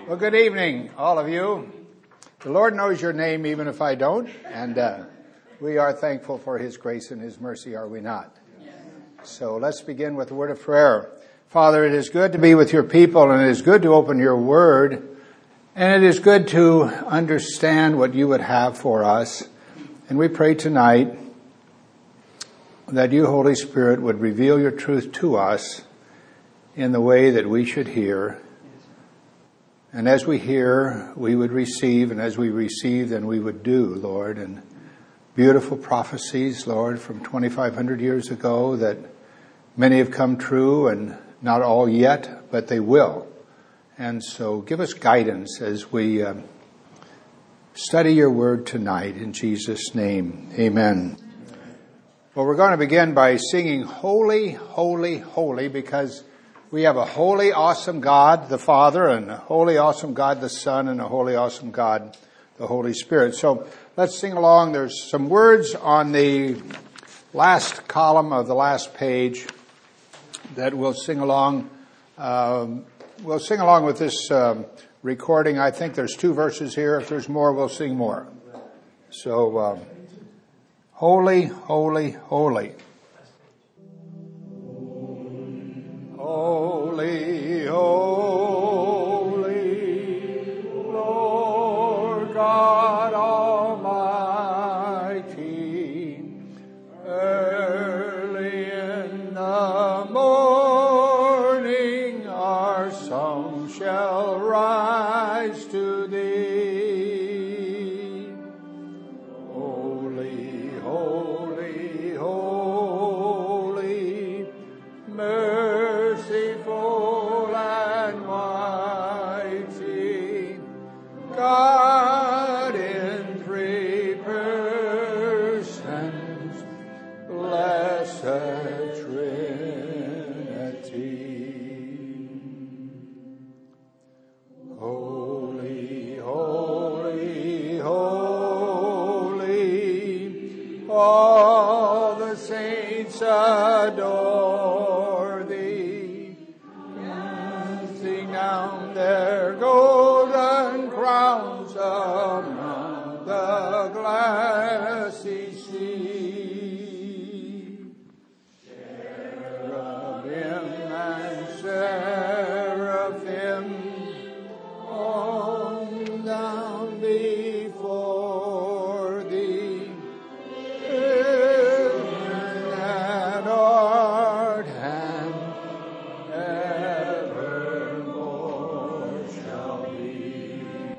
Well, good evening, all of you. The Lord knows your name, even if I don't, and we are thankful for His grace and His mercy, are we not? So let's begin with a word of prayer. Father, it is good to be with your people, and it is good to open your word, and it is good to understand what you would have for us. And we pray tonight that you, Holy Spirit, would reveal your truth to us in the way that we should hear. And as we hear, we would receive, and as we receive, then we would do, Lord. And beautiful prophecies, Lord, from 2,500 years ago that many have come true, and not all yet, but they will. And so give us guidance as we study your word tonight in Jesus' name. Amen. Well, we're going to begin by singing Holy, Holy, Holy, because we have a holy, awesome God, the Father, and a holy, awesome God, the Son, and a holy, awesome God, the Holy Spirit. So let's sing along. There's some words on the last column of the last page that we'll sing along. We'll sing along with this recording. I think there's 2 verses here. If there's more, we'll sing more. So, Holy, Holy, Holy. Holy, holy, Lord God Almighty, early in the morning our song shall rise to thee. Holy, holy, holy, merciful and mighty, God in 3 persons, blessed Trinity. Holy, holy, holy, all the saints adore thee, casting down their golden crowns among the glassy sea. Cherubim and seraphim on down before thee, and art and evermore shall be.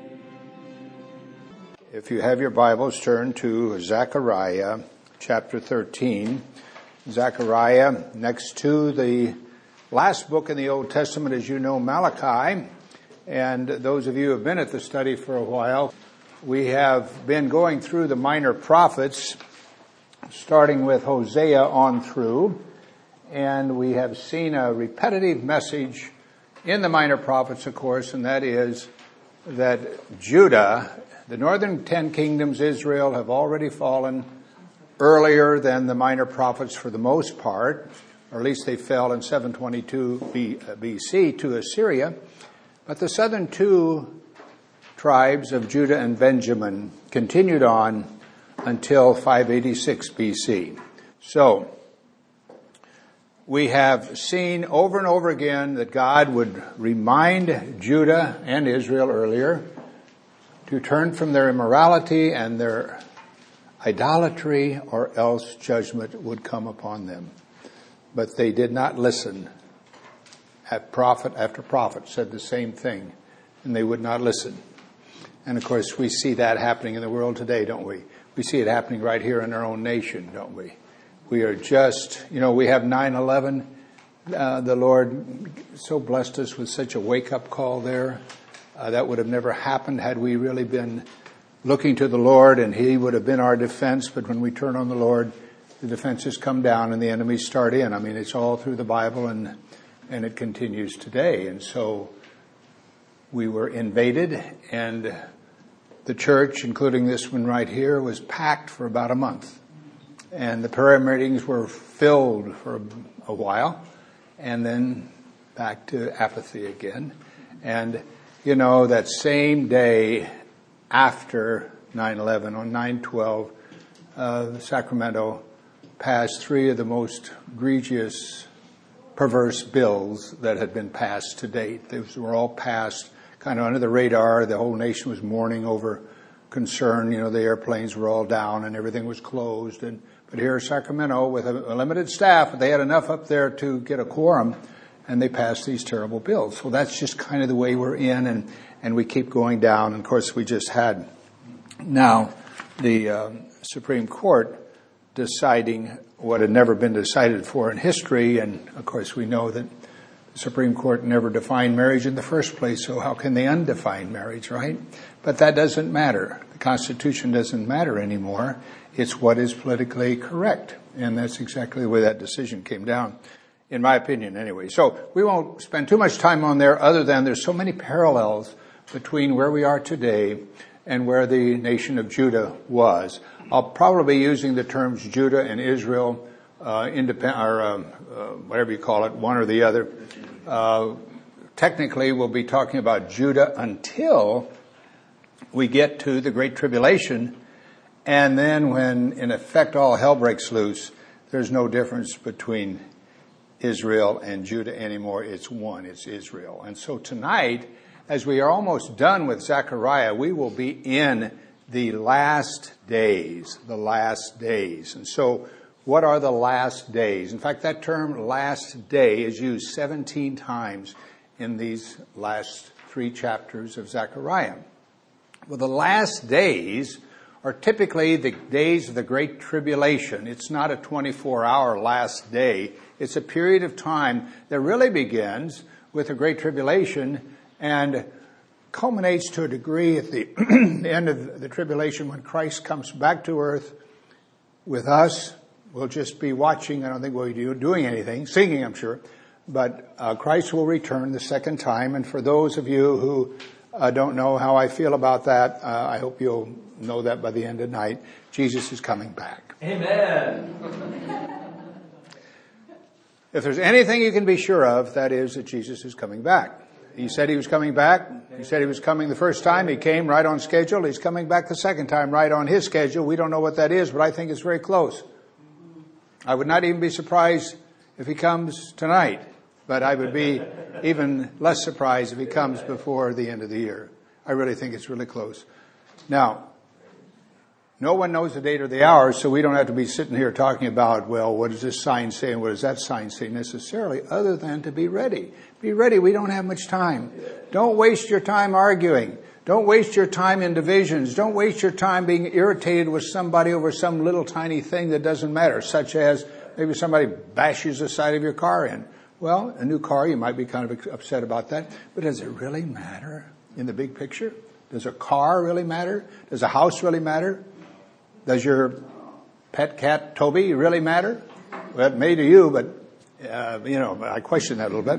If you have your Bibles, turn to Zechariah chapter 13. Zechariah, next to the last book in the Old Testament, as you know, Malachi. And those of you who have been at the study for a while, we have been going through the minor prophets, starting with Hosea on through. And we have seen a repetitive message in the minor prophets, of course, and that is that Judah, the northern 10 kingdoms, Israel, have already fallen earlier than the minor prophets for the most part, or at least they fell in 722 BC to Assyria. But the southern 2 tribes of Judah and Benjamin continued on until 586 BC. So, we have seen over and over again that God would remind Judah and Israel earlier to turn from their immorality and their idolatry, or else judgment would come upon them. But they did not listen. Prophet after prophet said the same thing, and they would not listen. And of course, we see that happening in the world today, don't we? We see it happening right here in our own nation, don't we? We are just, we have 9/11. The Lord so blessed us with such a wake-up call there. That would have never happened had we really been looking to the Lord, and He would have been our defense. But when we turn on the Lord, the defenses come down and the enemies start in. I mean, it's all through the Bible, and it continues today. And so we were invaded, and the church, including this one right here, was packed for about a month. And the prayer meetings were filled for a while, and then back to apathy again. And that same day after 9/11, on 9/12, Sacramento passed three of the most egregious, perverse bills that had been passed to date. These were all passed kind of under the radar. The whole nation was mourning over concern. The airplanes were all down and everything was closed. But here in Sacramento, with a limited staff, they had enough up there to get a quorum, and they passed these terrible bills. So that's just kind of the way we're in, and we keep going down. And of course, we just had now the Supreme Court deciding what had never been decided before in history. And of course, we know that the Supreme Court never defined marriage in the first place, so how can they undefine marriage, right? But that doesn't matter. The Constitution doesn't matter anymore. It's what is politically correct. And that's exactly the way that decision came down, in my opinion anyway. So we won't spend too much time on there, other than there's so many parallels between where we are today and where the nation of Judah was. I'll probably be using the terms Judah and Israel, whatever you call it, one or the other. Technically, we'll be talking about Judah until we get to the Great Tribulation. And then when, in effect, all hell breaks loose, there's no difference between Israel and Judah anymore. It's one. It's Israel. And so tonight, as we are almost done with Zechariah, we will be in the last days. The last days. And so what are the last days? In fact, that term last day is used 17 times in these last 3 chapters of Zechariah. Well, the last days are typically the days of the Great Tribulation. It's not a 24-hour last day. It's a period of time that really begins with the Great Tribulation and culminates to a degree at the end of the tribulation when Christ comes back to earth with us. We'll just be watching. I don't think we'll be doing anything, singing, I'm sure. But Christ will return the second time. And for those of you who don't know how I feel about that, I hope you'll know that by the end of the night. Jesus is coming back. Amen. If there's anything you can be sure of, that is that Jesus is coming back. He said he was coming back. He said he was coming the first time. He came right on schedule. He's coming back the second time right on his schedule. We don't know what that is, but I think it's very close. I would not even be surprised if he comes tonight, but I would be even less surprised if he comes before the end of the year. I really think it's really close. Now, no one knows the date or the hour, so we don't have to be sitting here talking about, well, what does this sign say and what does that sign say necessarily, other than to be ready. Be ready. We don't have much time. Don't waste your time arguing. Don't waste your time in divisions. Don't waste your time being irritated with somebody over some little tiny thing that doesn't matter, such as maybe somebody bashes the side of your car in. Well, a new car, you might be kind of upset about that, but does it really matter in the big picture? Does a car really matter? Does a house really matter? Does your pet cat, Toby, really matter? Well, it may to you, but, I question that a little bit.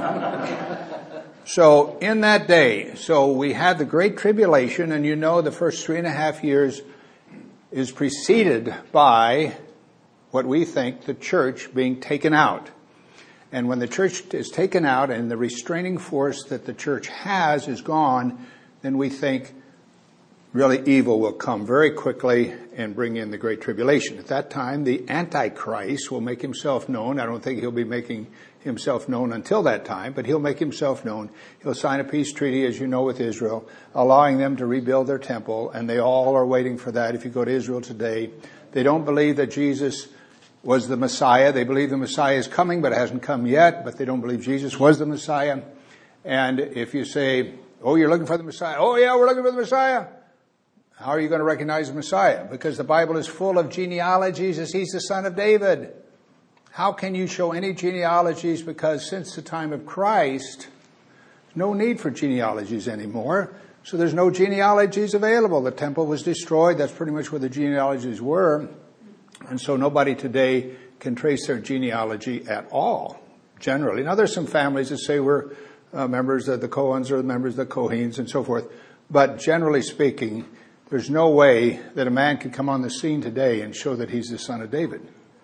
So in that day, we had the Great Tribulation, and the first 3.5 years is preceded by what we think the church being taken out. And when the church is taken out and the restraining force that the church has is gone, then we think really evil will come very quickly and bring in the Great Tribulation. At that time, the Antichrist will make himself known. I don't think he'll be making himself known until that time, but he'll make himself known. He'll sign a peace treaty, as you know, with Israel, allowing them to rebuild their temple, and they all are waiting for that. If you go to Israel today, they don't believe that Jesus was the Messiah. They believe the Messiah is coming, but it hasn't come yet, but they don't believe Jesus was the Messiah. And if you say, oh, you're looking for the Messiah. Oh, yeah, we're looking for the Messiah. How are you going to recognize the Messiah? Because the Bible is full of genealogies as he's the son of David. How can you show any genealogies? Because since the time of Christ, there's no need for genealogies anymore. So there's no genealogies available. The temple was destroyed. That's pretty much where the genealogies were. And so nobody today can trace their genealogy at all, generally. Now, there's some families that say we're members of the Cohens or members of the Kohanes and so forth. But generally speaking, there's no way that a man could come on the scene today and show that he's the son of David.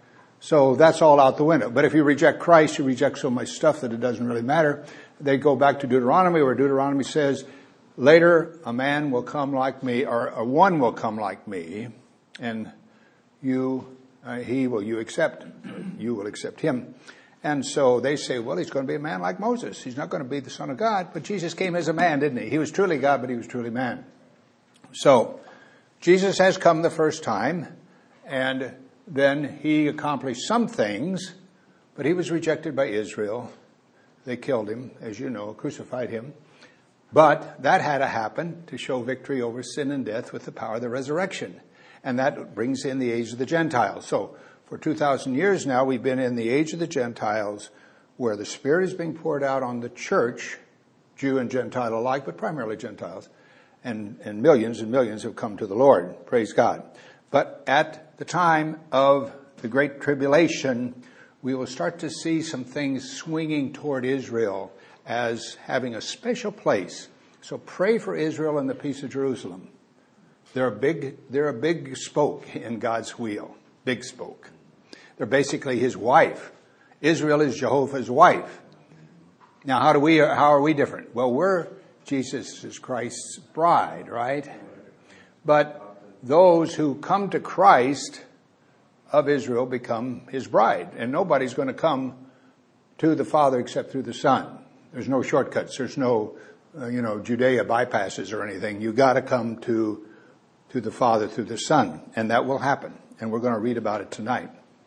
So that's all out the window. But if you reject Christ, you reject so much stuff that it doesn't really matter. They go back to Deuteronomy, where Deuteronomy says, later a man will come like me, or one will come like me, and you will accept him. And so they say, well, he's going to be a man like Moses. He's not going to be the Son of God. But Jesus came as a man, didn't he? He was truly God, but he was truly man. So Jesus has come the first time, and then he accomplished some things, but he was rejected by Israel. They killed him, as you know, crucified him. But that had to happen to show victory over sin and death with the power of the resurrection. And that brings in the age of the Gentiles. So for 2,000 years now, we've been in the age of the Gentiles, where the Spirit is being poured out on the church, Jew and Gentile alike, but primarily Gentiles. And millions have come to the Lord. Praise God. But at the time of the Great Tribulation, we will start to see some things swinging toward Israel as having a special place. So pray for Israel and the peace of Jerusalem. They're a big spoke in God's wheel. Big spoke. They're basically his wife. Israel is Jehovah's wife. Now, how are we different? Well, we're Jesus Christ's bride, right? But those who come to Christ of Israel become his bride. And nobody's going to come to the Father except through the Son. There's no shortcuts. There's no, Judea bypasses or anything. You got to come to the Father through the Son. And that will happen. And we're going to read about it tonight.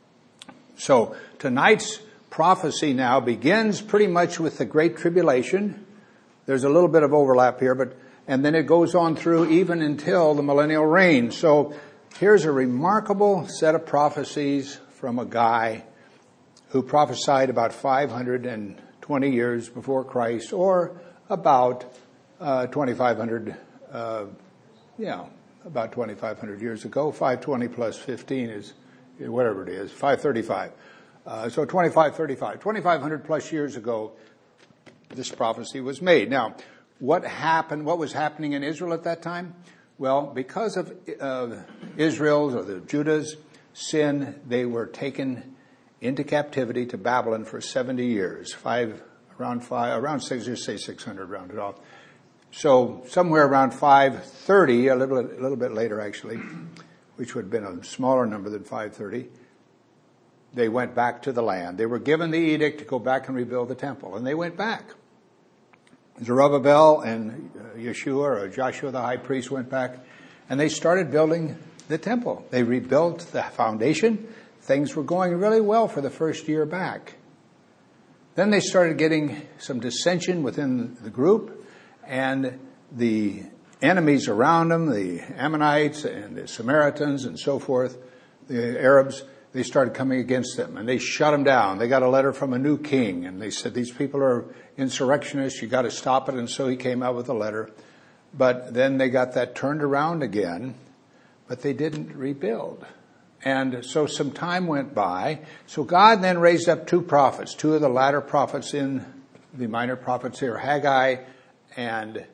So tonight's prophecy now begins pretty much with the Great Tribulation. There's a little bit of overlap here, and then it goes on through even until the millennial reign. So here's a remarkable set of prophecies from a guy who prophesied about 520 years before Christ, or about 2,500, about 2,500 years ago. 520 plus 15 is whatever it is, 535. So 2,500 plus years ago, this prophecy was made. Now, what was happening in Israel at that time? Well, because of Israel's or the Judah's sin, they were taken into captivity to Babylon for 70 years. Around 600, rounded off. So somewhere around 530, a little bit later actually, which would have been a smaller number than 530, they went back to the land. They were given the edict to go back and rebuild the temple, and they went back. Zerubbabel and Joshua the high priest went back, and they started building the temple. They rebuilt the foundation. Things were going really well for the first year back. Then they started getting some dissension within the group, and the enemies around them, the Ammonites and the Samaritans and so forth, the Arabs, they started coming against them, and they shut them down. They got a letter from a new king, and they said, these people are insurrectionists, you got to stop it. And so he came out with a letter. But then they got that turned around again, but they didn't rebuild. And so some time went by. So God then raised up two prophets, two of the latter prophets in the minor prophets here, Haggai and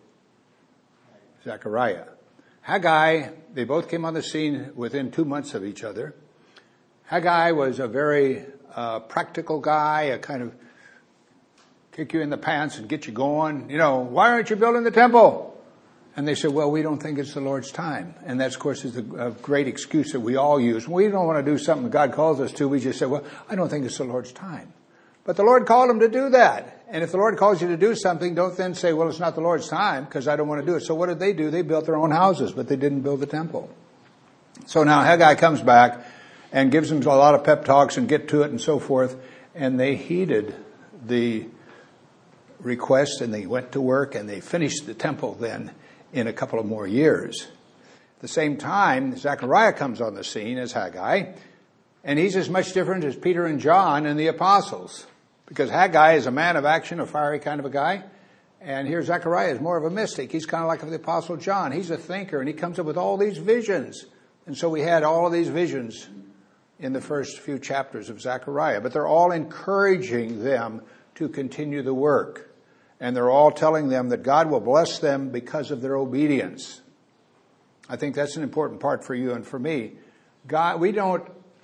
Zechariah. Haggai, they both came on the scene within 2 months of each other. Haggai was a very practical guy, a kind of kick you in the pants and get you going. Why aren't you building the temple? And they said, well, we don't think it's the Lord's time. And that, of course, is a great excuse that we all use. When we don't want to do something God calls us to, we just say, well, I don't think it's the Lord's time. But the Lord called them to do that. And if the Lord calls you to do something, don't then say, well, it's not the Lord's time because I don't want to do it. So what did they do? They built their own houses, but they didn't build the temple. So now Haggai comes back and gives them a lot of pep talks and get to it and so forth. And they heeded the request, and they went to work, and they finished the temple then in a couple of more years. At the same time, Zechariah comes on the scene as Haggai, and he's as much different as Peter and John and the apostles, because Haggai is a man of action, a fiery kind of a guy, and here Zechariah is more of a mystic. He's kind of like the apostle John. He's a thinker, and he comes up with all these visions. And so we had all of these visions in the first few chapters of Zechariah, but they're all encouraging them to continue the work. And they're all telling them that God will bless them because of their obedience. I think that's an important part for you and for me. God, we don't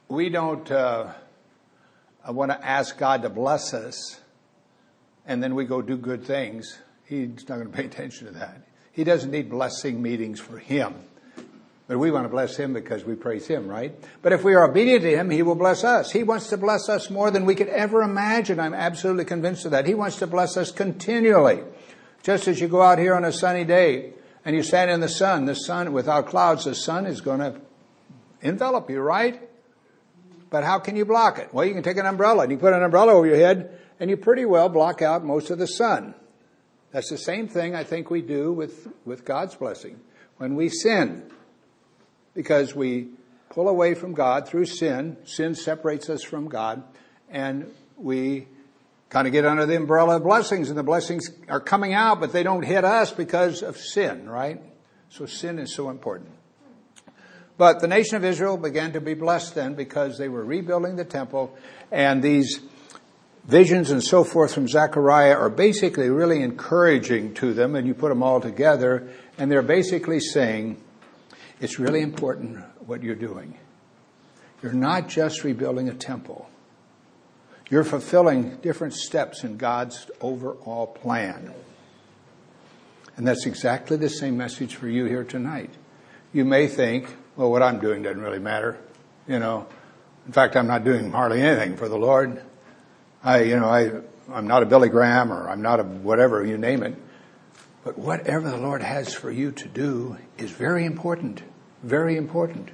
we don't want to ask God to bless us and then we go do good things. He's not going to pay attention to that. He doesn't need blessing meetings for him. But we want to bless him because we praise him, right? But if we are obedient to him, he will bless us. He wants to bless us more than we could ever imagine. I'm absolutely convinced of that. He wants to bless us continually. Just as you go out here on a sunny day and you stand in the sun without clouds, the sun is going to envelop you, right? But how can you block it? Well, you can take an umbrella and you put an umbrella over your head and you pretty well block out most of the sun. That's the same thing I think we do with God's blessing. When we sin, because we pull away from God through sin separates us from God, and we kind of get under the umbrella of blessings, and the blessings are coming out, but they don't hit us because of sin, right? So sin is so important. But the nation of Israel began to be blessed then because they were rebuilding the temple, and these visions and so forth from Zechariah are basically really encouraging to them, and you put them all together, and they're basically saying, it's really important what you're doing. You're not just rebuilding a temple. You're fulfilling different steps in God's overall plan. And that's exactly the same message for you here tonight. You may think, well, what I'm doing doesn't really matter. In fact, I'm not doing hardly anything for the Lord. I'm not a Billy Graham, or I'm not a whatever, you name it. But whatever the Lord has for you to do is very important. Very important.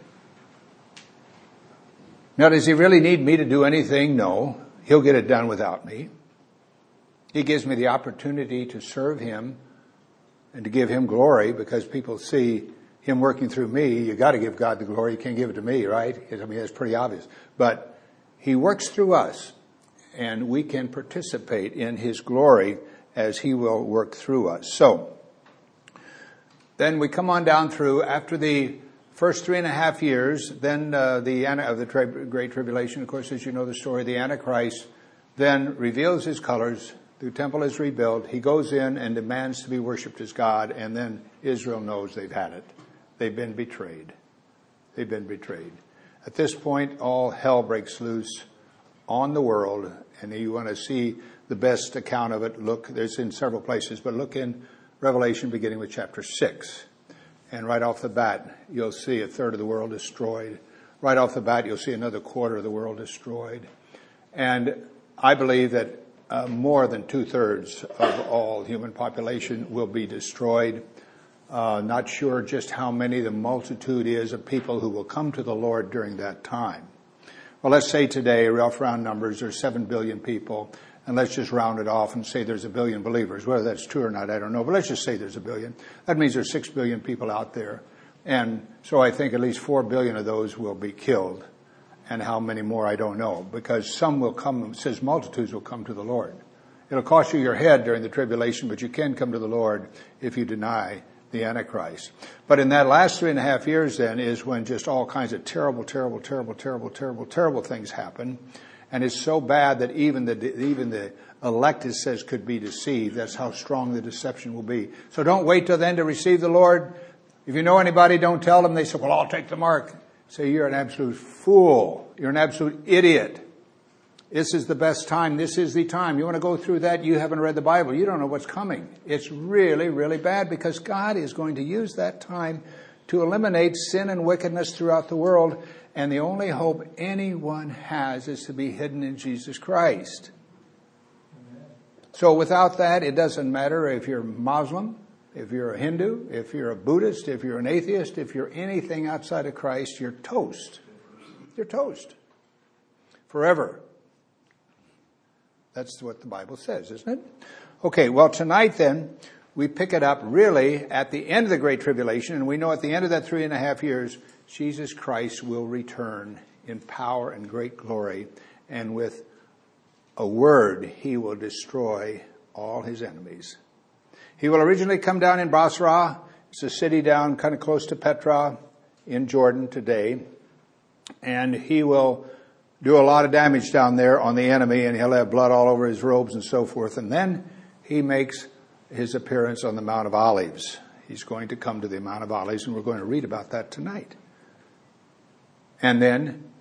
Now, does he really need me to do anything? No. He'll get it done without me. He gives me the opportunity to serve him and to give him glory, because people see him working through me. You got to give God the glory. You can't give it to me, right? I mean, that's pretty obvious. But he works through us, and we can participate in his glory as he will work through us. So, then we come on down through, after the first 3.5 years, then of the Great Tribulation, of course, as you know the story, the Antichrist then reveals his colors. The temple is rebuilt. He goes in and demands to be worshipped as God, and then Israel knows they've had it. They've been betrayed. They've been betrayed. At this point, all hell breaks loose on the world, and you want to see the best account of it. Look, there's in several places, but look in Revelation beginning with chapter 6. And right off the bat, you'll see a third of the world destroyed. Right off the bat, you'll see another quarter of the world destroyed. And I believe that more than 2/3 of all human population will be destroyed. Not sure just how many the multitude is of people who will come to the Lord during that time. Well, let's say today, rough round numbers, there's 7 billion people. And let's just round it off and say there's 1 billion believers. Whether that's true or not, I don't know. But let's just say there's 1 billion. That means there's 6 billion people out there. And so I think at least 4 billion of those will be killed. And how many more, I don't know. Because some will come, it says multitudes will come to the Lord. It'll cost you your head during the tribulation, but you can come to the Lord if you deny the Antichrist. But in that last 3.5 years then is when just all kinds of terrible things happen. And it's so bad that even the elect, it says, could be deceived. That's how strong the deception will be. So don't wait till then to receive the Lord. If you know anybody, don't tell them. They say, well, I'll take the mark. Say, you're an absolute fool. You're an absolute idiot. This is the best time. This is the time. You want to go through that? You haven't read the Bible. You don't know what's coming. It's really, really bad, because God is going to use that time to eliminate sin and wickedness throughout the world. And the only hope anyone has is to be hidden in Jesus Christ. So without that, it doesn't matter if you're Muslim, if you're a Hindu, if you're a Buddhist, if you're an atheist, if you're anything outside of Christ, you're toast. You're toast. Forever. That's what the Bible says, isn't it? Okay, well, tonight then, we pick it up really at the end of the Great Tribulation, and we know at the end of that 3.5 years, Jesus Christ will return in power and great glory, and with a word, he will destroy all his enemies. He will originally come down in Basra. It's a city down kind of close to Petra in Jordan today. And he will do a lot of damage down there on the enemy, and he'll have blood all over his robes and so forth. And then he makes his appearance on the Mount of Olives. He's going to come to the Mount of Olives, and we're going to read about that tonight. And then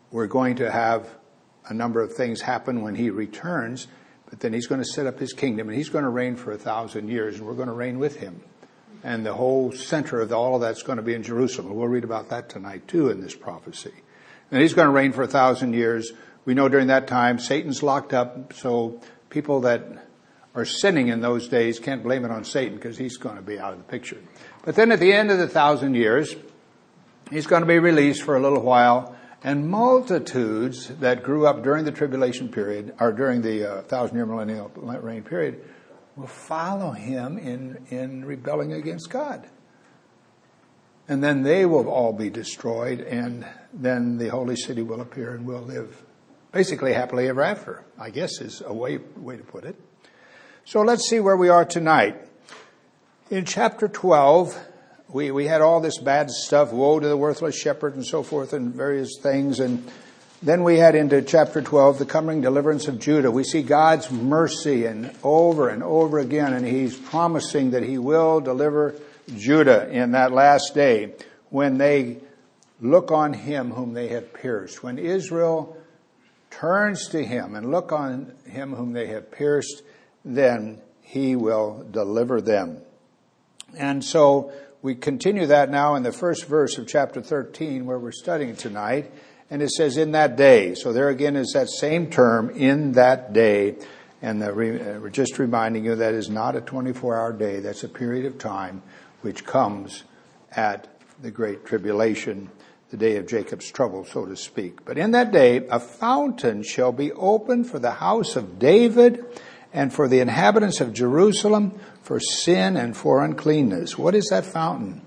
we're going to have a number of things happen when he returns, but then he's going to set up his kingdom, and he's going to reign for 1,000 years, and we're going to reign with him. And the whole center of all of that's going to be in Jerusalem. We'll read about that tonight, too, in this prophecy. And he's going to reign for 1,000 years. We know during that time, Satan's locked up, so people that are sinning in those days can't blame it on Satan, because he's going to be out of the picture. But then at the end of the 1,000 years, he's going to be released for a little while, and multitudes that grew up during the tribulation period, or during the 1,000-year millennial reign period, will follow him in rebelling against God. And then they will all be destroyed, and then the holy city will appear and we'll live basically happily ever after, I guess is a way to put it. So let's see where we are tonight. In chapter 12, we had all this bad stuff, woe to the worthless shepherd and so forth and various things. And then we had into chapter 12, the coming deliverance of Judah. We see God's mercy and over again. And he's promising that he will deliver Judah in that last day when they look on him whom they have pierced. When Israel turns to him and look on him whom they have pierced, then he will deliver them. And so we continue that now in the first verse of chapter 13 where we're studying tonight. And it says, in that day. So there again is that same term, in that day. And we're just reminding you that is not a 24-hour day. That's a period of time which comes at the great tribulation, the day of Jacob's trouble, so to speak. But in that day, a fountain shall be opened for the house of David and for the inhabitants of Jerusalem, for sin and for uncleanness. What is that fountain?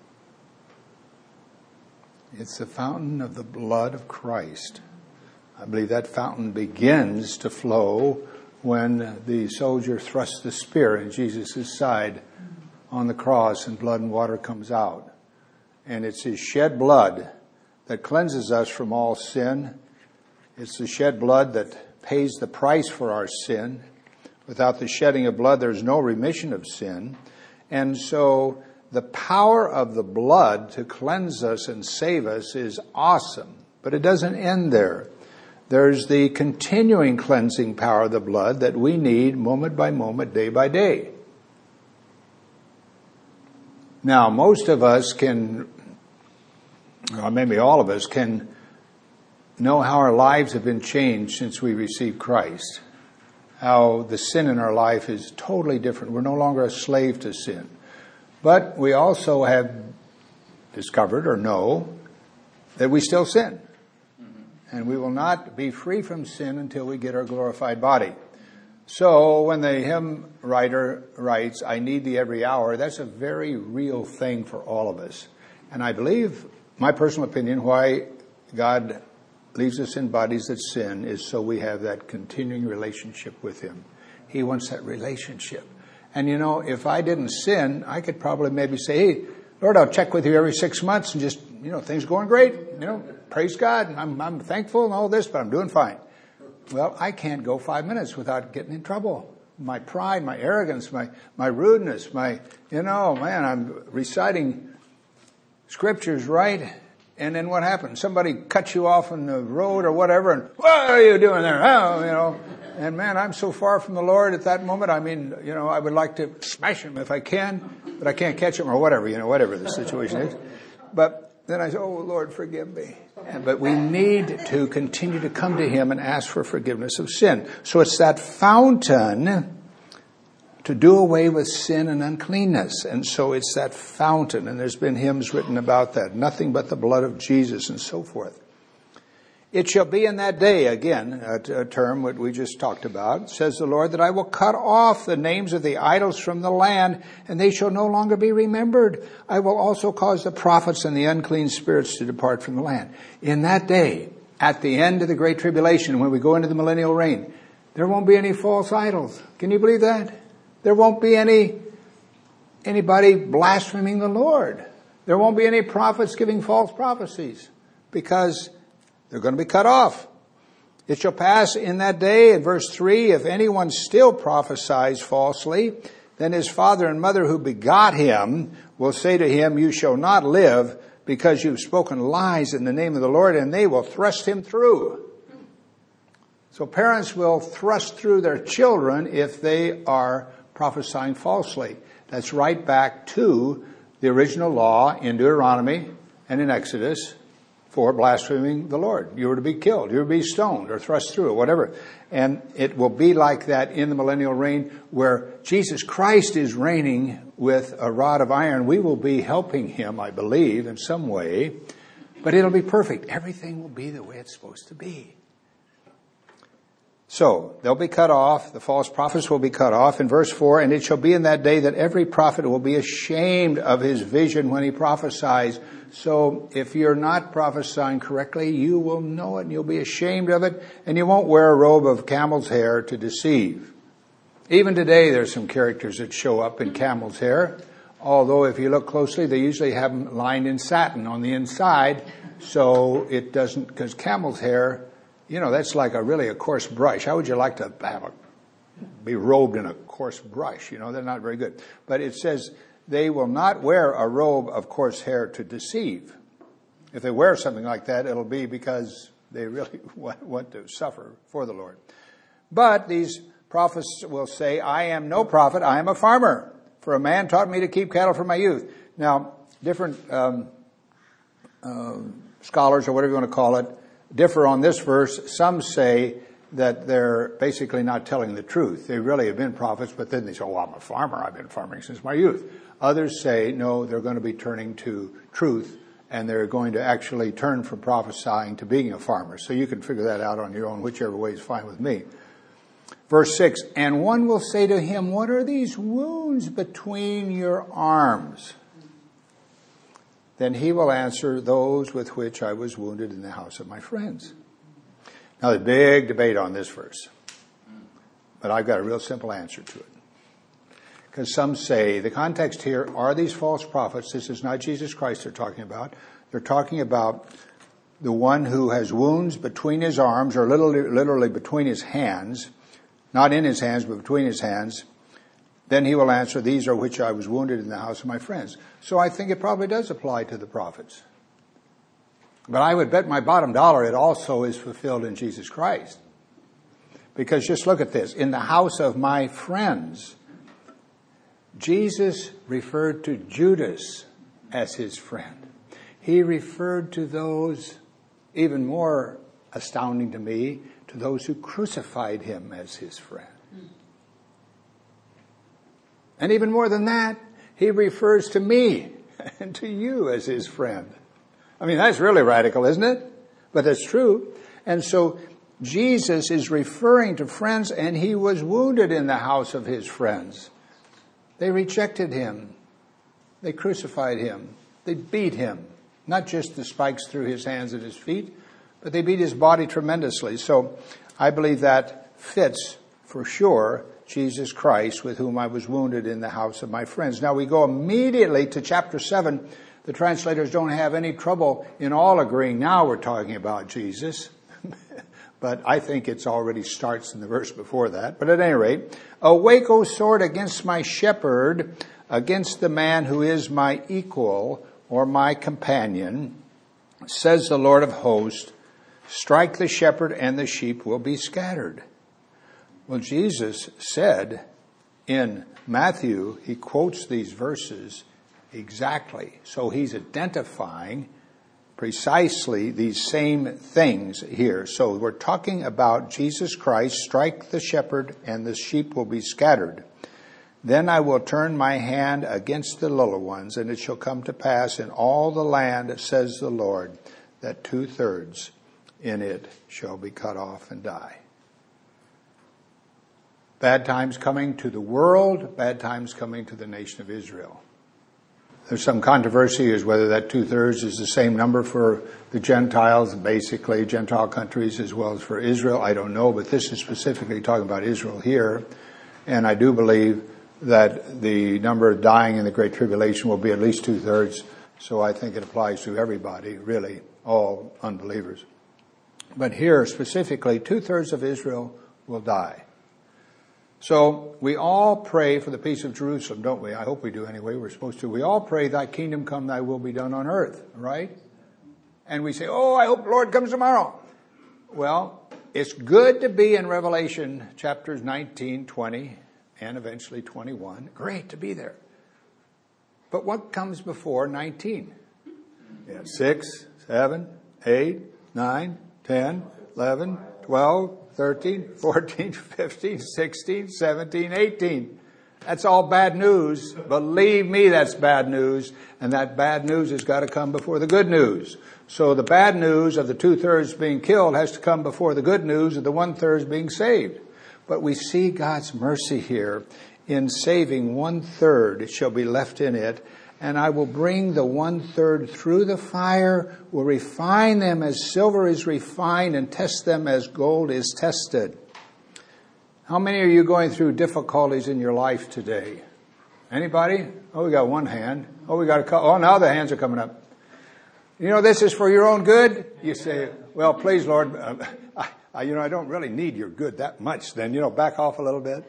It's the fountain of the blood of Christ. I believe that fountain begins to flow when the soldier thrusts the spear in Jesus' side on the cross and blood and water comes out. And it's his shed blood that cleanses us from all sin. It's the shed blood that pays the price for our sin. Without the shedding of blood, there's no remission of sin. And so the power of the blood to cleanse us and save us is awesome. But it doesn't end there. There's the continuing cleansing power of the blood that we need moment by moment, day by day. Now, most of us can, or maybe all of us can know how our lives have been changed since we received Christ. How the sin in our life is totally different. We're no longer a slave to sin. But we also have discovered or know that we still sin. And we will not be free from sin until we get our glorified body. So when the hymn writer writes, I need thee every hour, that's a very real thing for all of us. And I believe, my personal opinion, why God leaves us in bodies that sin is so we have that continuing relationship with him. He wants that relationship. And you know, if I didn't sin, I could probably maybe say, hey, Lord, I'll check with you every 6 months and just, things going great. Praise God. And I'm thankful and all this, but I'm doing fine. Well, I can't go 5 minutes without getting in trouble. My pride, my arrogance, my rudeness, I'm reciting scriptures right. And then what happens? Somebody cuts you off on the road or whatever, and what are you doing there? Oh, And man, I'm so far from the Lord at that moment. I mean, I would like to smash him if I can, but I can't catch him or whatever, whatever the situation is. But then I say, oh, Lord, forgive me. But we need to continue to come to him and ask for forgiveness of sin. So it's that fountain to do away with sin and uncleanness. And so it's that fountain. And there's been hymns written about that. Nothing but the blood of Jesus and so forth. It shall be in that day, again, a term what we just talked about, says the Lord, that I will cut off the names of the idols from the land, and they shall no longer be remembered. I will also cause the prophets and the unclean spirits to depart from the land. In that day, at the end of the Great Tribulation, when we go into the millennial reign, there won't be any false idols. Can you believe that? There won't be anybody blaspheming the Lord. There won't be any prophets giving false prophecies, because they're going to be cut off. It shall pass in that day, in verse 3, if anyone still prophesies falsely, then his father and mother who begot him will say to him, you shall not live. because you've spoken lies in the name of the Lord, and they will thrust him through. So parents will thrust through their children if they are prophesying falsely. That's right back to the original law in Deuteronomy and in Exodus for blaspheming the Lord. You were to be killed. You were to be stoned or thrust through or whatever. And it will be like that in the millennial reign where Jesus Christ is reigning with a rod of iron. We will be helping him, I believe, in some way. But it'll be perfect. Everything will be the way it's supposed to be. So, they'll be cut off. The false prophets will be cut off. In verse 4, and it shall be in that day that every prophet will be ashamed of his vision when he prophesies. So, if you're not prophesying correctly, you will know it and you'll be ashamed of it. And you won't wear a robe of camel's hair to deceive. Even today, there's some characters that show up in camel's hair. Although, if you look closely, they usually have them lined in satin on the inside. So, it doesn't, because camel's hair, you know, that's like a coarse brush. How would you like to be robed in a coarse brush? You know, they're not very good. But it says they will not wear a robe of coarse hair to deceive. If they wear something like that, it'll be because they really want to suffer for the Lord. But these prophets will say, I am no prophet, I am a farmer. For a man taught me to keep cattle from my youth. Now, different scholars, or whatever you want to call it, differ on this verse. Some say that they're basically not telling the truth. They really have been prophets, but then they say, oh, I'm a farmer. I've been farming since my youth. Others say, no, they're going to be turning to truth, and they're going to actually turn from prophesying to being a farmer. So you can figure that out on your own, whichever way is fine with me. Verse 6, and one will say to him, what are these wounds between your arms? Then he will answer, those with which I was wounded in the house of my friends. Now, there's a big debate on this verse, but I've got a real simple answer to it. Because some say, the context here, are these false prophets? This is not Jesus Christ they're talking about. They're talking about the one who has wounds between his arms, or literally between his hands, not in his hands, but between his hands. Then he will answer, these are which I was wounded in the house of my friends. So I think it probably does apply to the prophets. But I would bet my bottom dollar it also is fulfilled in Jesus Christ. Because just look at this. In the house of my friends, Jesus referred to Judas as his friend. He referred to those, even more astounding to me, to those who crucified him as his friend. And even more than that, he refers to me and to you as his friend. I mean, that's really radical, isn't it? But that's true. And so Jesus is referring to friends, and he was wounded in the house of his friends. They rejected him. They crucified him. They beat him. Not just the spikes through his hands and his feet, but they beat his body tremendously. So I believe that fits for sure Jesus Christ, with whom I was wounded in the house of my friends. Now we go immediately to chapter 7. The translators don't have any trouble in all agreeing now we're talking about Jesus. But I think it already starts in the verse before that. But at any rate, awake, O sword, against my shepherd, against the man who is my equal or my companion, says the Lord of hosts, strike the shepherd and the sheep will be scattered. Well, Jesus said in Matthew, he quotes these verses exactly. So he's identifying precisely these same things here. So we're talking about Jesus Christ, strike the shepherd and the sheep will be scattered. Then I will turn my hand against the little ones, and it shall come to pass in all the land, says the Lord, that 2/3 in it shall be cut off and die. Bad times coming to the world, bad times coming to the nation of Israel. There's some controversy as whether that 2/3 is the same number for the Gentiles, basically Gentile countries, as well as for Israel. I don't know, but this is specifically talking about Israel here. And I do believe that the number dying in the Great Tribulation will be at least 2/3. So I think it applies to everybody, really, all unbelievers. But here specifically, 2/3 of Israel will die. So we all pray for the peace of Jerusalem, don't we? I hope we do anyway. We're supposed to. We all pray, thy kingdom come, thy will be done on earth, right? And we say, oh, I hope the Lord comes tomorrow. Well, it's good to be in Revelation chapters 19, 20, and eventually 21. Great to be there. But what comes before 19? Yeah, 6, 7, 8, 9, 10, 11, 12, 13, 14, 15, 16, 17, 18. That's all bad news. Believe me, that's bad news. And that bad news has got to come before the good news. So the bad news of the 2/3 being killed has to come before the good news of the 1/3 being saved. But we see God's mercy here in saving 1/3. It shall be left in it. And I will bring the 1/3 through the fire, will refine them as silver is refined, and test them as gold is tested. How many are you going through difficulties in your life today? Anybody? Oh, we got one hand. Oh, we got a couple. Oh, now the hands are coming up. You know, this is for your own good. You say, well, please, Lord, I don't really need your good that much. Then, back off a little bit.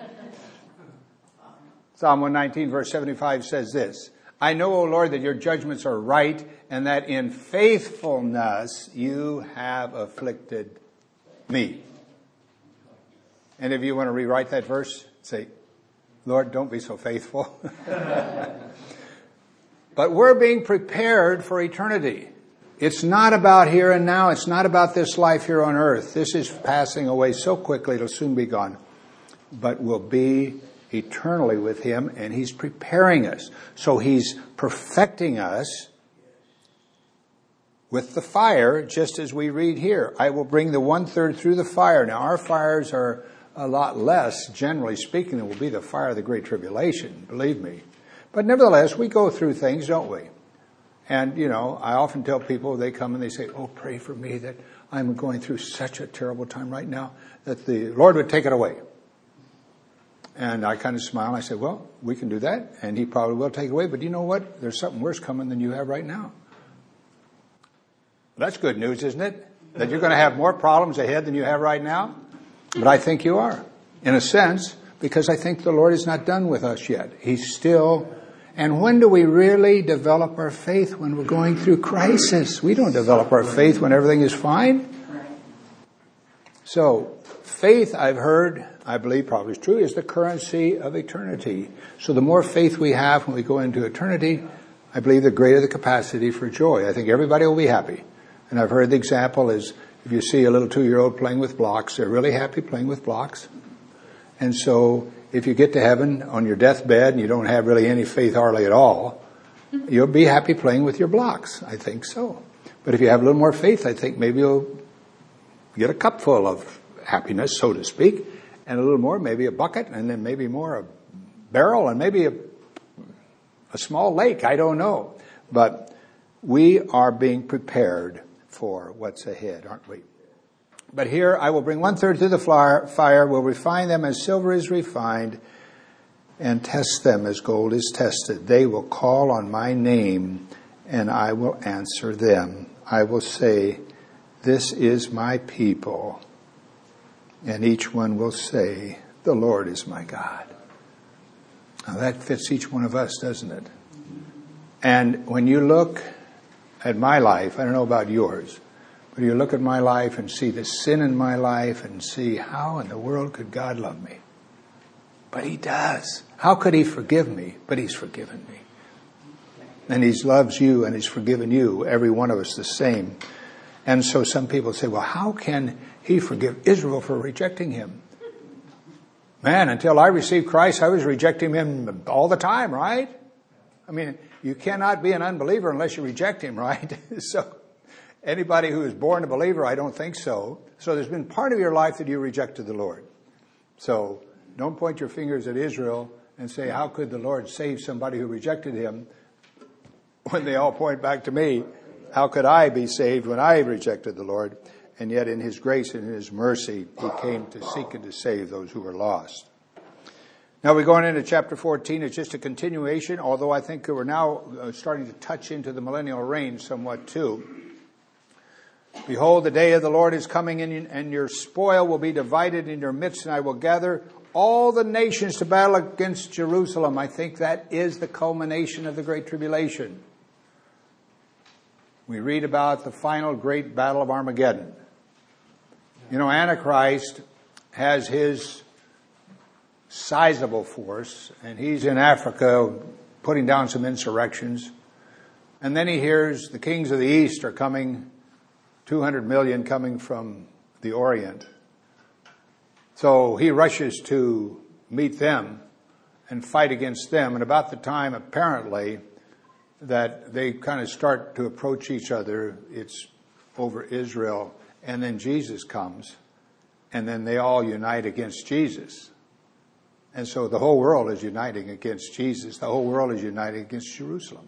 Psalm 119 verse 75 says this, I know, O Lord, that your judgments are right, and that in faithfulness you have afflicted me. And if you want to rewrite that verse, say, Lord, don't be so faithful. But we're being prepared for eternity. It's not about here and now. It's not about this life here on earth. This is passing away so quickly, it'll soon be gone. But we'll be eternally with him, and he's preparing us. So he's perfecting us with the fire, just as we read here. I will bring the 1/3 through the fire. Now, our fires are a lot less, generally speaking, than will be the fire of the Great Tribulation, believe me. But nevertheless, we go through things, don't we? And, I often tell people, they come and they say, oh, pray for me that I'm going through such a terrible time right now that the Lord would take it away. And I kind of smile and I say, well, we can do that, and he probably will take it away. But you know what? There's something worse coming than you have right now. That's good news, isn't it? That you're going to have more problems ahead than you have right now? But I think you are, in a sense, because I think the Lord is not done with us yet. He's still... And when do we really develop our faith? When we're going through crisis. We don't develop our faith when everything is fine. So, faith, I've heard, I believe probably is true, is the currency of eternity. So the more faith we have when we go into eternity, I believe the greater the capacity for joy. I think everybody will be happy. And I've heard the example is, if you see a little 2-year-old playing with blocks, they're really happy playing with blocks. And so if you get to heaven on your deathbed and you don't have really any faith hardly at all, you'll be happy playing with your blocks. I think so. But if you have a little more faith, I think maybe you'll get a cup full of happiness, so to speak, and a little more, maybe a bucket, and then maybe more a barrel, and maybe a small lake. I don't know. But we are being prepared for what's ahead, aren't we? But here, I will bring 1/3 through the fire, will refine them as silver is refined, and test them as gold is tested. They will call on my name, and I will answer them. I will say, this is my people. And each one will say, the Lord is my God. Now that fits each one of us, doesn't it? And when you look at my life, I don't know about yours, but you look at my life and see the sin in my life and see how in the world could God love me? But he does. How could he forgive me? But he's forgiven me. And he loves you and he's forgiven you, every one of us the same. And so some people say, well, how can he forgive Israel for rejecting him? Man, until I received Christ, I was rejecting him all the time, right? I mean, you cannot be an unbeliever unless you reject him, right? So anybody who is born a believer, I don't think so. So there's been part of your life that you rejected the Lord. So don't point your fingers at Israel and say, how could the Lord save somebody who rejected him? When they all point back to me, how could I be saved when I rejected the Lord? And yet in his grace and in his mercy, he came to seek and to save those who were lost. Now we're going into chapter 14. It's just a continuation, although I think we're now starting to touch into the millennial reign somewhat too. Behold, the day of the Lord is coming, and your spoil will be divided in your midst, and I will gather all the nations to battle against Jerusalem. I think that is the culmination of the Great Tribulation. We read about the final great battle of Armageddon. You know, Antichrist has his sizable force, and he's in Africa putting down some insurrections. And then he hears the kings of the East are coming, 200 million coming from the Orient. So he rushes to meet them and fight against them. And about the time, apparently, that they kind of start to approach each other, it's over Israel. And then Jesus comes, and then they all unite against Jesus. And so the whole world is uniting against Jesus. The whole world is uniting against Jerusalem.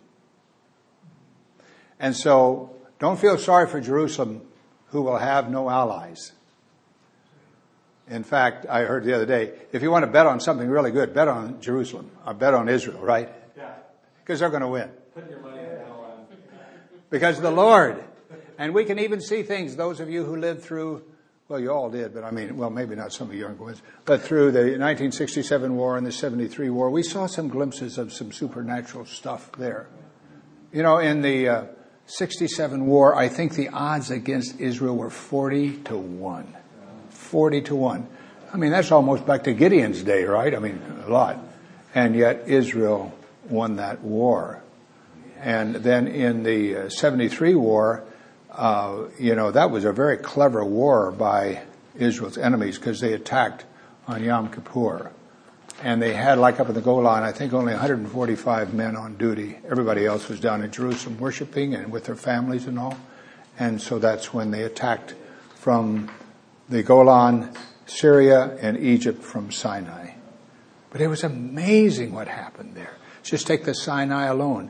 And so don't feel sorry for Jerusalem, who will have no allies. In fact, I heard the other day, if you want to bet on something really good, bet on Jerusalem, or bet on Israel, right? Yeah. Because they're going to win. Put your money down on. Because of the Lord. And we can even see things, those of you who lived through, well, you all did, but I mean, well, maybe not some of you younger ones, but through the 1967 war and the 73 war, we saw some glimpses of some supernatural stuff there. You know, in the 67 war, I think the odds against Israel were 40-1. 40-1. I mean, that's almost back to Gideon's day, right? I mean, a lot. And yet Israel won that war. And then in the 73 war, that was a very clever war by Israel's enemies because they attacked on Yom Kippur. And they had, like up in the Golan, I think only 145 men on duty. Everybody else was down in Jerusalem worshiping and with their families and all. And so that's when they attacked from the Golan, Syria, and Egypt from Sinai. But it was amazing what happened there. Just take the Sinai alone.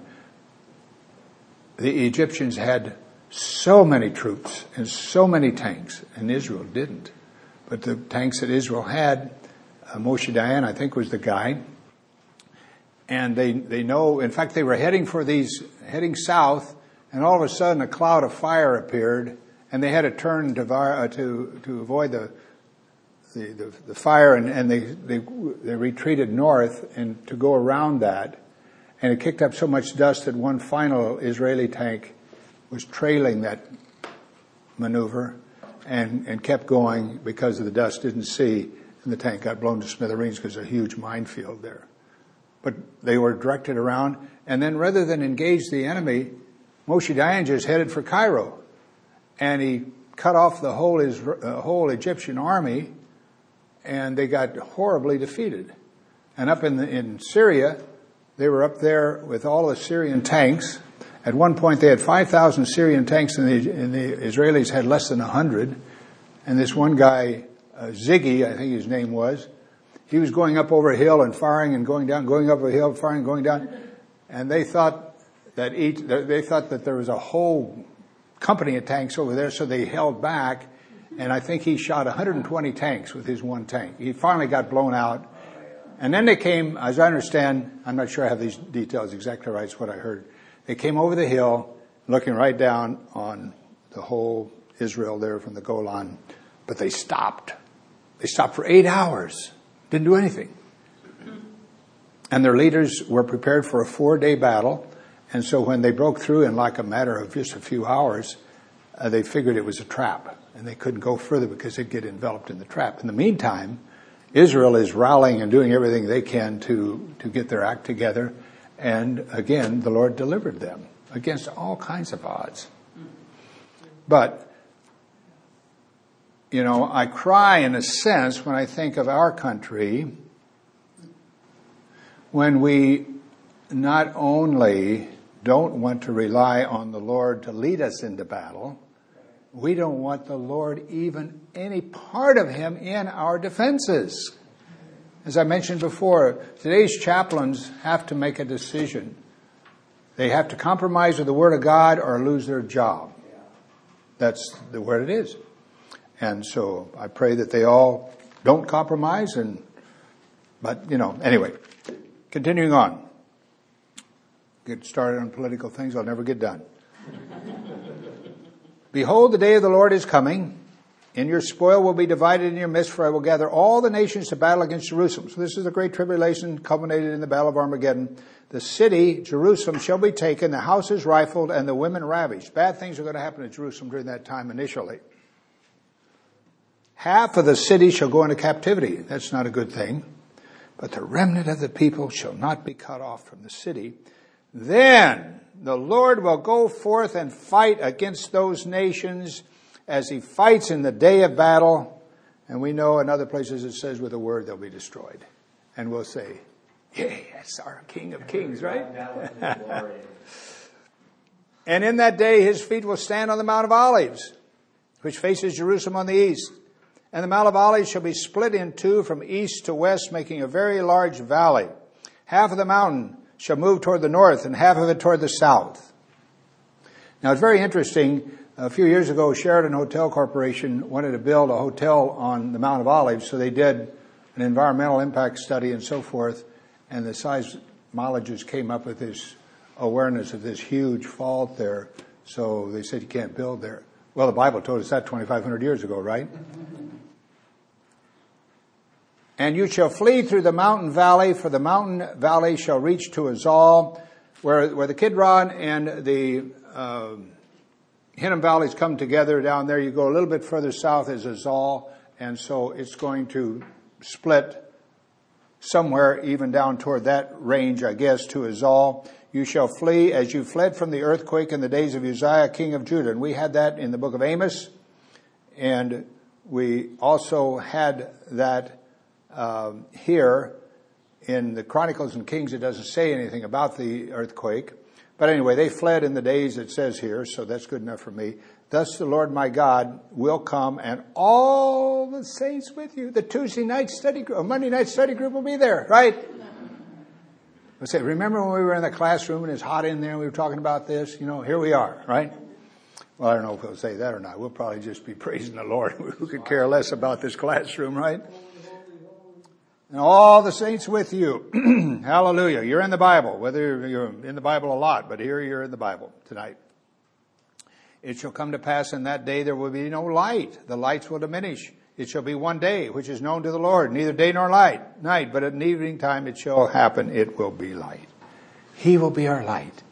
The Egyptians had so many troops and so many tanks, and Israel didn't. But the tanks that Israel had, Moshe Dayan, I think, was the guy. And they know, in fact, they were heading south, and all of a sudden a cloud of fire appeared, and they had to turn to avoid the fire, and they retreated north and to go around that. And it kicked up so much dust that one final Israeli tank was trailing that maneuver and kept going because of the dust, didn't see, and the tank got blown to smithereens because there's a huge minefield there. But they were directed around, and then rather than engage the enemy, Moshe Dayan just headed for Cairo, and he cut off the whole Egyptian army, and they got horribly defeated. And up in Syria, they were up there with all the Syrian tanks. At one point, they had 5,000 Syrian tanks, and the Israelis had less than 100. And this one guy, Ziggy, I think his name was, he was going up over a hill and firing and going down, going up a hill, firing and going down. And they thought that there was a whole company of tanks over there, so they held back. And I think he shot 120 tanks with his one tank. He finally got blown out. And then they came, as I understand, I'm not sure I have these details exactly right, it's what I heard. They came over the hill, looking right down on the whole Israel there from the Golan. But they stopped. They stopped for 8 hours. Didn't do anything. And their leaders were prepared for a 4-day battle. And so when they broke through in like a matter of just a few hours, they figured it was a trap. And they couldn't go further because they'd get enveloped in the trap. In the meantime, Israel is rallying and doing everything they can to get their act together. And again, the Lord delivered them against all kinds of odds. But, I cry in a sense when I think of our country, when we not only don't want to rely on the Lord to lead us into battle, we don't want the Lord even any part of Him in our defenses. As I mentioned before, today's chaplains have to make a decision. They have to compromise with the Word of God or lose their job. That's where it is. And so I pray that they all don't compromise. But anyway, continuing on. Get started on political things, I'll never get done. Behold, the day of the Lord is coming. And your spoil will be divided in your midst, for I will gather all the nations to battle against Jerusalem. So this is the great tribulation culminated in the battle of Armageddon. The city, Jerusalem, shall be taken, the houses rifled, and the women ravished. Bad things are going to happen in Jerusalem during that time initially. Half of the city shall go into captivity. That's not a good thing. But the remnant of the people shall not be cut off from the city. Then the Lord will go forth and fight against those nations as he fights in the day of battle. And we know in other places it says with a word they'll be destroyed. And we'll say, yay, that's our King of Kings, right? And in that day his feet will stand on the Mount of Olives, which faces Jerusalem on the east. And the Mount of Olives shall be split in two from east to west, making a very large valley. Half of the mountain shall move toward the north and half of it toward the south. Now it's very interesting. A few years ago, Sheraton Hotel Corporation wanted to build a hotel on the Mount of Olives, so they did an environmental impact study and so forth, and the seismologists came up with this awareness of this huge fault there, so they said you can't build there. Well, the Bible told us that 2,500 years ago, right? And you shall flee through the mountain valley, for the mountain valley shall reach to Azal, where the Kidron and the Hinnom valleys come together down there. You go a little bit further south is Azal, and so it's going to split somewhere even down toward that range, I guess, to Azal. You shall flee as you fled from the earthquake in the days of Uzziah, king of Judah. And we had that in the book of Amos, and we also had that here in the Chronicles and Kings. It doesn't say anything about the earthquake. But anyway, they fled in the days it says here, so that's good enough for me. Thus the Lord my God will come, and all the saints with you. The Tuesday night study group, Monday night study group will be there, right? I say, remember when we were in the classroom and it's hot in there and we were talking about this? You know, here we are, right? Well, I don't know if we'll say that or not. We'll probably just be praising the Lord. We could care less about this classroom, right? And all the saints with you. Hallelujah. You're in the Bible, whether you're in the Bible a lot, but here you're in the Bible tonight. It shall come to pass in that day there will be no light. The lights will diminish. It shall be one day, which is known to the Lord, neither day nor night, but at evening time it shall happen, it will be light. He will be our light.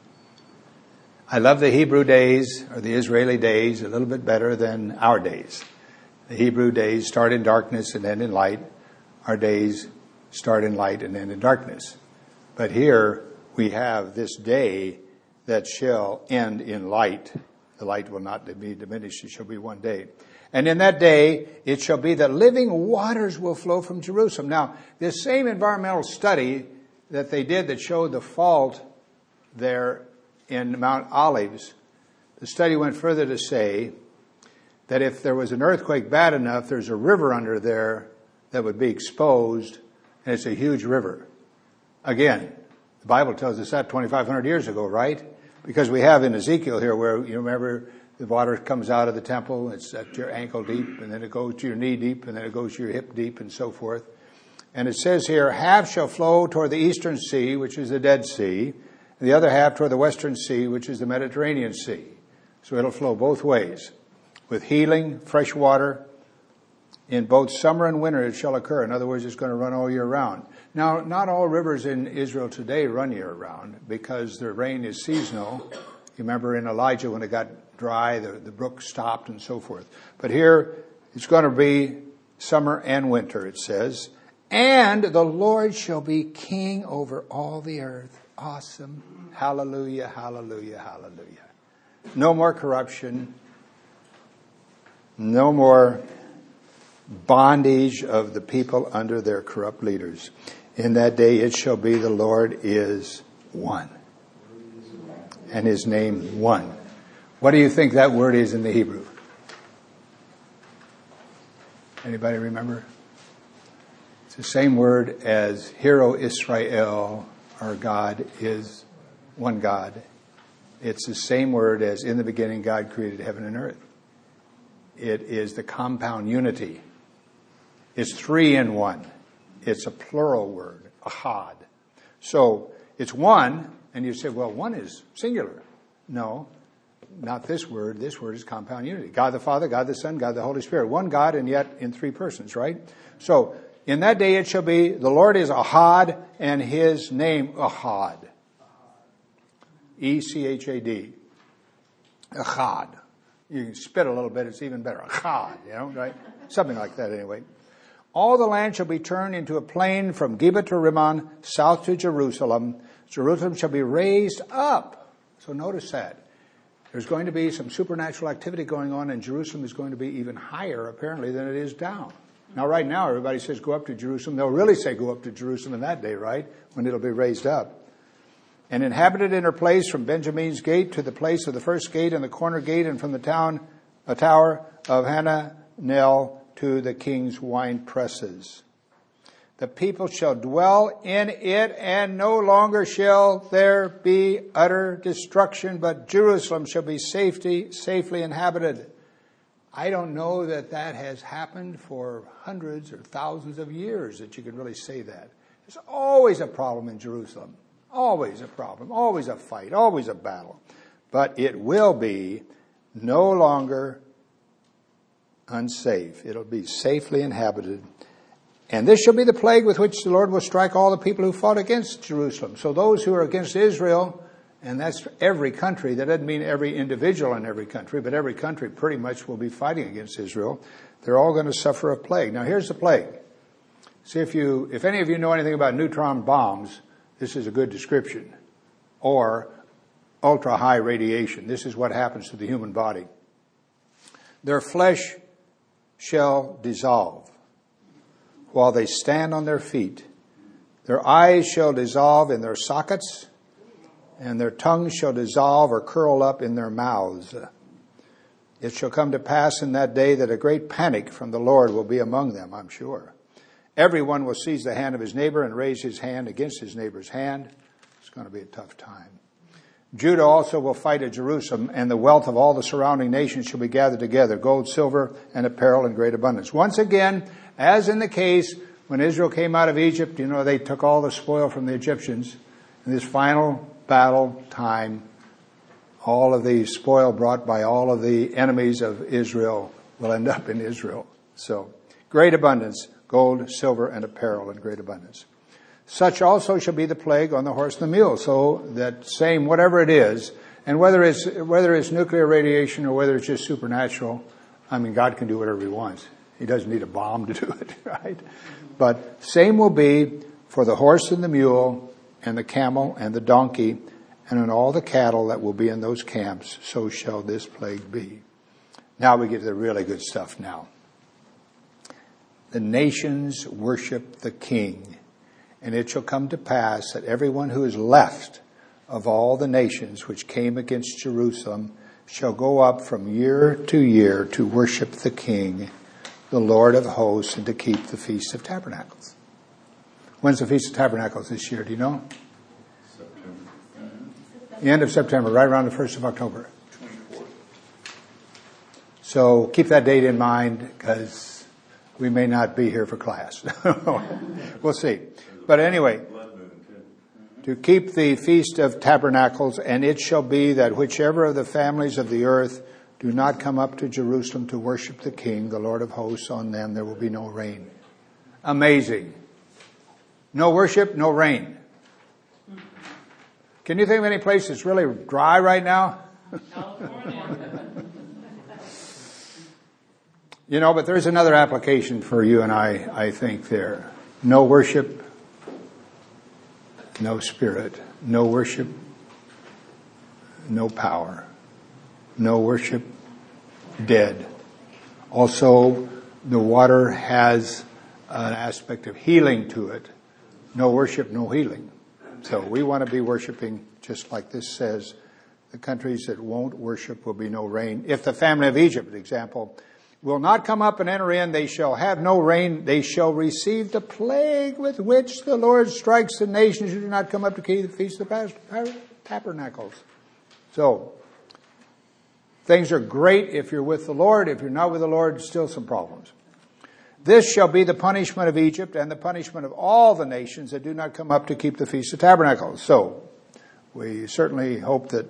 I love the Hebrew days, or the Israeli days, a little bit better than our days. The Hebrew days start in darkness and end in light. Our days start in light and end in darkness. But here we have this day that shall end in light. The light will not be diminished. It shall be one day. And in that day, it shall be that living waters will flow from Jerusalem. Now, this same environmental study that they did that showed the fault there in Mount Olives, the study went further to say that if there was an earthquake bad enough, there's a river under there that would be exposed, and it's a huge river. Again, the Bible tells us that 2,500 years ago, right? Because we have in Ezekiel here where, you remember, the water comes out of the temple, it's at your ankle deep, and then it goes to your knee deep, and then it goes to your hip deep, and so forth. And it says here, half shall flow toward the eastern sea, which is the Dead Sea, and the other half toward the western sea, which is the Mediterranean Sea. So it'll flow both ways. With healing, fresh water, in both summer and winter it shall occur. In other words, it's going to run all year round. Now, not all rivers in Israel today run year round because the rain is seasonal. You remember in Elijah when it got dry, the brook stopped and so forth. But here it's going to be summer and winter, it says. And the Lord shall be king over all the earth. Awesome. Hallelujah, hallelujah, hallelujah. No more corruption. No more bondage of the people under their corrupt leaders. In that day it shall be the Lord is one. And his name one. What do you think that word is in the Hebrew? Anybody remember? It's the same word as Hero Israel, our God is one God. It's the same word as in the beginning God created heaven and earth. It is the compound unity. It's three in one. It's a plural word, ahad. So it's one, and you say, well, one is singular. No, not this word. This word is compound unity. God the Father, God the Son, God the Holy Spirit. One God and yet in three persons, right? So, in that day it shall be, the Lord is Ahad and his name Ahad. E-C-H-A-D. Ahad. You can spit a little bit, it's even better. Ahad, right? Something like that anyway. All the land shall be turned into a plain from Geba to Rimmon, south to Jerusalem. Jerusalem shall be raised up. So notice that. There's going to be some supernatural activity going on, and Jerusalem is going to be even higher, apparently, than it is down. Now, right now, everybody says go up to Jerusalem. They'll really say go up to Jerusalem in that day, right? When it'll be raised up. And inhabited in her place from Benjamin's gate to the place of the first gate and the corner gate, and from the tower of Hananel to the king's wine presses. The people shall dwell in it, and no longer shall there be utter destruction, but Jerusalem shall be safely inhabited. I don't know that has happened for hundreds or thousands of years that you can really say that. There's always a problem in Jerusalem. Always a problem. Always a fight. Always a battle. But it will be no longer unsafe. It'll be safely inhabited. And this shall be the plague with which the Lord will strike all the people who fought against Jerusalem. So those who are against Israel, and that's every country, that doesn't mean every individual in every country, but every country pretty much will be fighting against Israel. They're all going to suffer a plague. Now here's the plague. See, if any of you know anything about neutron bombs, this is a good description. Or ultra high radiation. This is what happens to the human body. Their flesh shall dissolve while they stand on their feet. Their eyes shall dissolve in their sockets, and their tongues shall dissolve or curl up in their mouths. It shall come to pass in that day that a great panic from the Lord will be among them, I'm sure. Everyone will seize the hand of his neighbor and raise his hand against his neighbor's hand. It's going to be a tough time. Judah also will fight at Jerusalem, and the wealth of all the surrounding nations shall be gathered together, gold, silver, and apparel in great abundance. Once again, as in the case when Israel came out of Egypt, they took all the spoil from the Egyptians. In this final battle time, all of the spoil brought by all of the enemies of Israel will end up in Israel. So, great abundance, gold, silver, and apparel in great abundance. Such also shall be the plague on the horse and the mule. So that same, whatever it is, and whether it's nuclear radiation or whether it's just supernatural, God can do whatever he wants. He doesn't need a bomb to do it, right? But same will be for the horse and the mule and the camel and the donkey and on all the cattle that will be in those camps. So shall this plague be. Now we get to the really good stuff now. The nations worship the king. And it shall come to pass that everyone who is left of all the nations which came against Jerusalem shall go up from year to year to worship the King, the Lord of hosts, and to keep the Feast of Tabernacles. When's the Feast of Tabernacles this year? Do you know? September. The end of September, right around the 1st of October. 24th. So keep that date in mind because we may not be here for class. We'll see. But anyway, to keep the Feast of Tabernacles, and it shall be that whichever of the families of the earth do not come up to Jerusalem to worship the King, the Lord of hosts, on them there will be no rain. Amazing. No worship, no rain. Can you think of any place that's really dry right now? But there's another application for you and I think there. No worship, no spirit. No worship, no power. No worship, dead. Also, the water has an aspect of healing to it. No worship, no healing. So we want to be worshiping, just like this says, the countries that won't worship will be no rain. If the family of Egypt, for example, will not come up and enter in, they shall have no rain. They shall receive the plague with which the Lord strikes the nations who do not come up to keep the Feast of Tabernacles. So, things are great if you're with the Lord. If you're not with the Lord, still some problems. This shall be the punishment of Egypt and the punishment of all the nations that do not come up to keep the Feast of Tabernacles. So, we certainly hope that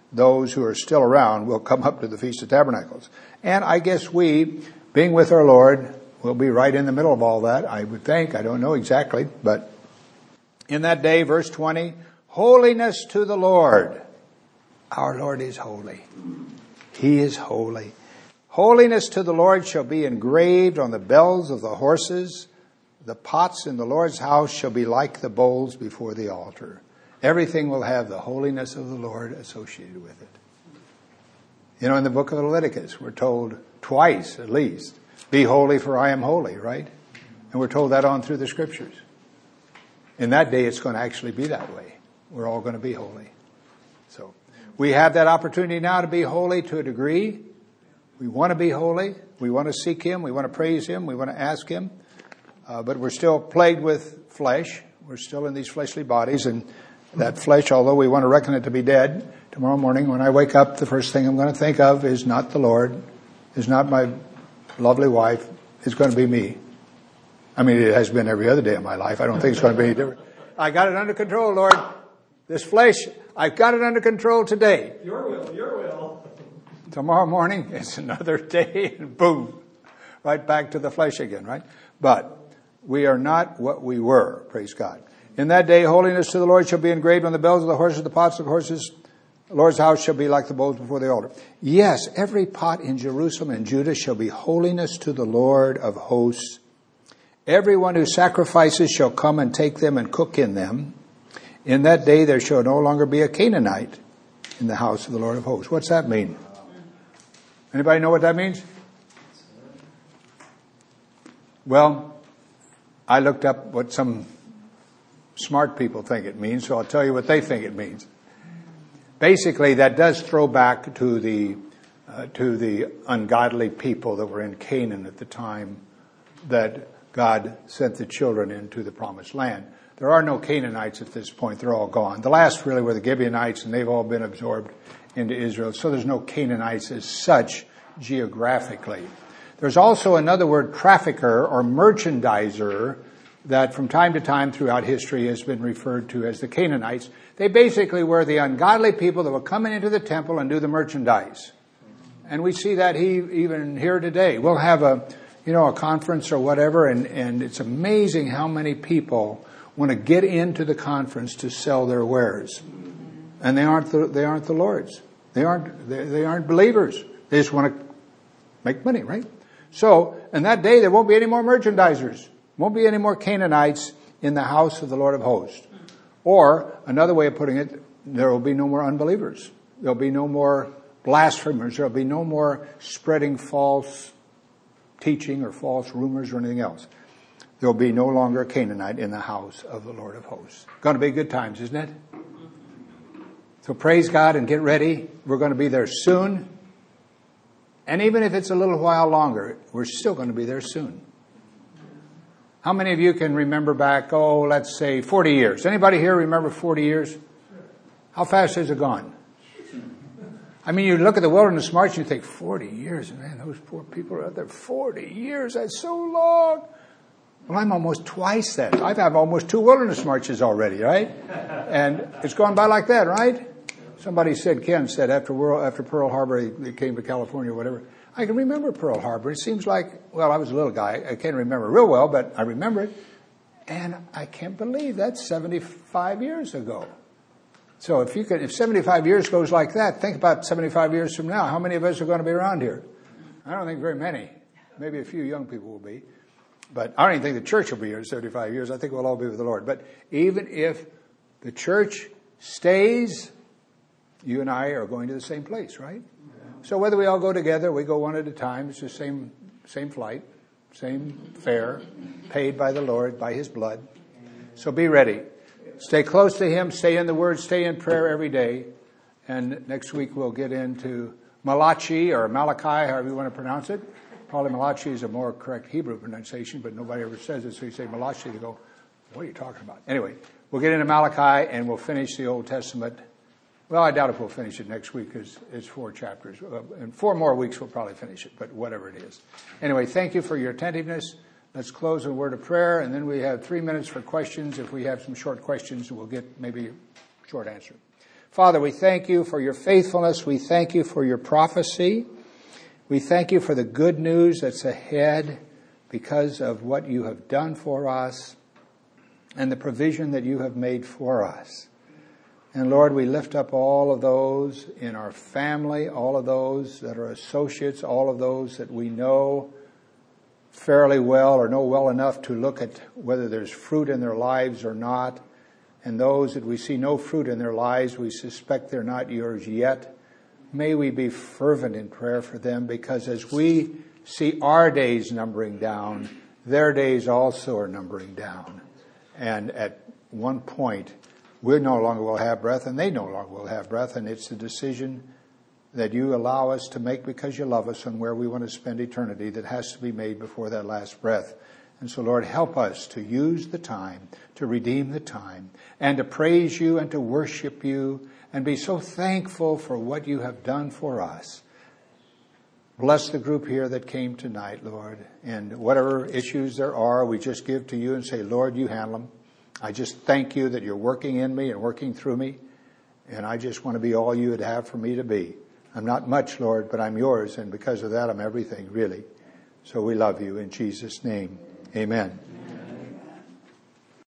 those who are still around will come up to the Feast of Tabernacles. And I guess we, being with our Lord, will be right in the middle of all that, I would think. I don't know exactly. But in that day, verse 20, holiness to the Lord. Our Lord is holy. He is holy. Holiness to the Lord shall be engraved on the bells of the horses. The pots in the Lord's house shall be like the bowls before the altar. Everything will have the holiness of the Lord associated with it. You know, in the book of Leviticus, we're told twice at least, be holy for I am holy, right? And we're told that on through the scriptures. In that day, it's going to actually be that way. We're all going to be holy. So we have that opportunity now to be holy to a degree. We want to be holy. We want to seek Him. We want to praise Him. We want to ask Him. But we're still plagued with flesh. We're still in these fleshly bodies. And that flesh, although we want to reckon it to be dead, tomorrow morning when I wake up, the first thing I'm going to think of is not the Lord, is not my lovely wife. It's going to be me. I mean, it has been every other day of my life. I don't think it's going to be any different. I got it under control, Lord. This flesh, I've got it under control today. Your will, your will. Tomorrow morning, it's another day, and boom, right back to the flesh again, right? But we are not what we were, praise God. In that day, holiness to the Lord shall be engraved on the bells of the horses, the pots of the horses. The Lord's house shall be like the bowls before the altar. Yes, every pot in Jerusalem and Judah shall be holiness to the Lord of hosts. Everyone who sacrifices shall come and take them and cook in them. In that day there shall no longer be a Canaanite in the house of the Lord of hosts. What's that mean? Anybody know what that means? Well, I looked up what some smart people think it means, so I'll tell you what they think it means. Basically, that does throw back to the ungodly people that were in Canaan at the time that God sent the children into the promised land. There are no Canaanites at this point. They're all gone. The last really were the Gibeonites, and they've all been absorbed into Israel. So there's no Canaanites as such geographically. There's also another word, trafficker or merchandiser, that from time to time throughout history has been referred to as the Canaanites. They basically were the ungodly people that were coming into the temple and do the merchandise. And we see that even here today. We'll have a conference or whatever, and it's amazing how many people want to get into the conference to sell their wares. And they aren't the Lord's. They aren't believers. They just want to make money, right? So, in that day, there won't be any more merchandisers. Won't be any more Canaanites in the house of the Lord of hosts. Or, another way of putting it, there will be no more unbelievers. There'll be no more blasphemers. There'll be no more spreading false teaching or false rumors or anything else. There'll be no longer a Canaanite in the house of the Lord of hosts. Going to be good times, isn't it? So praise God and get ready. We're going to be there soon. And even if it's a little while longer, we're still going to be there soon. How many of you can remember back, let's say 40 years? Anybody here remember 40 years? How fast has it gone? I mean, you look at the Wilderness March and you think, 40 years, man, those poor people are out there. 40 years, that's so long. Well, I'm almost twice that. I've had almost 2 Wilderness Marches already, right? And it's gone by like that, right? Somebody said, Ken said, after Pearl Harbor, they came to California or whatever. I can remember Pearl Harbor. It seems like, I was a little guy. I can't remember real well, but I remember it. And I can't believe that's 75 years ago. So if 75 years goes like that, think about 75 years from now. How many of us are going to be around here? I don't think very many. Maybe a few young people will be. But I don't even think the church will be here in 75 years. I think we'll all be with the Lord. But even if the church stays, you and I are going to the same place, right? So whether we all go together, we go one at a time. It's the same flight, same fare, paid by the Lord, by His blood. So be ready. Stay close to Him. Stay in the Word. Stay in prayer every day. And next week we'll get into Malachi or Malachi, however you want to pronounce it. Probably Malachi is a more correct Hebrew pronunciation, but nobody ever says it. So you say Malachi, they go, what are you talking about? Anyway, we'll get into Malachi and we'll finish the Old Testament. Well, I doubt if we'll finish it next week because it's 4 chapters. In 4 more weeks, we'll probably finish it, but whatever it is. Anyway, thank you for your attentiveness. Let's close with a word of prayer, and then we have 3 minutes for questions. If we have some short questions, we'll get maybe a short answer. Father, we thank you for your faithfulness. We thank you for your prophecy. We thank you for the good news that's ahead because of what you have done for us and the provision that you have made for us. And Lord, we lift up all of those in our family, all of those that are associates, all of those that we know fairly well or know well enough to look at whether there's fruit in their lives or not. And those that we see no fruit in their lives, we suspect they're not yours yet. May we be fervent in prayer for them, because as we see our days numbering down, their days also are numbering down. And at one point, we no longer will have breath and they no longer will have breath. And it's a decision that you allow us to make because you love us and where we want to spend eternity that has to be made before that last breath. And so, Lord, help us to use the time, to redeem the time, and to praise you and to worship you and be so thankful for what you have done for us. Bless the group here that came tonight, Lord. And whatever issues there are, we just give to you and say, Lord, you handle them. I just thank you that you're working in me and working through me. And I just want to be all you would have for me to be. I'm not much, Lord, but I'm yours. And because of that, I'm everything, really. So we love you in Jesus' name. Amen.